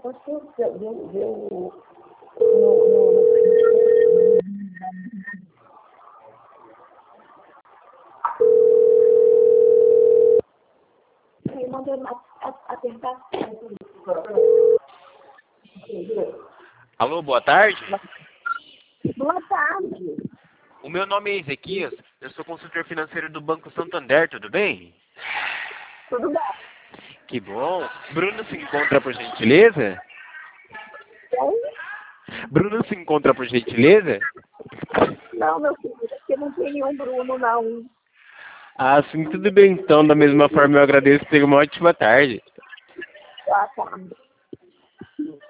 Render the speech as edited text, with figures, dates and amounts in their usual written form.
Você viu no Ele mandou apertar. Alô, boa tarde. Boa tarde. O meu nome é Ezequias, eu sou consultor financeiro do Banco Santander, tudo bem? Tudo bem? Que bom. Bruno se encontra por gentileza? Bruno se encontra por gentileza? Não, meu filho, porque não tem nenhum Bruno, não. Ah, sim, tudo bem então. Da mesma forma eu agradeço. Tenha uma ótima tarde. Boa tarde.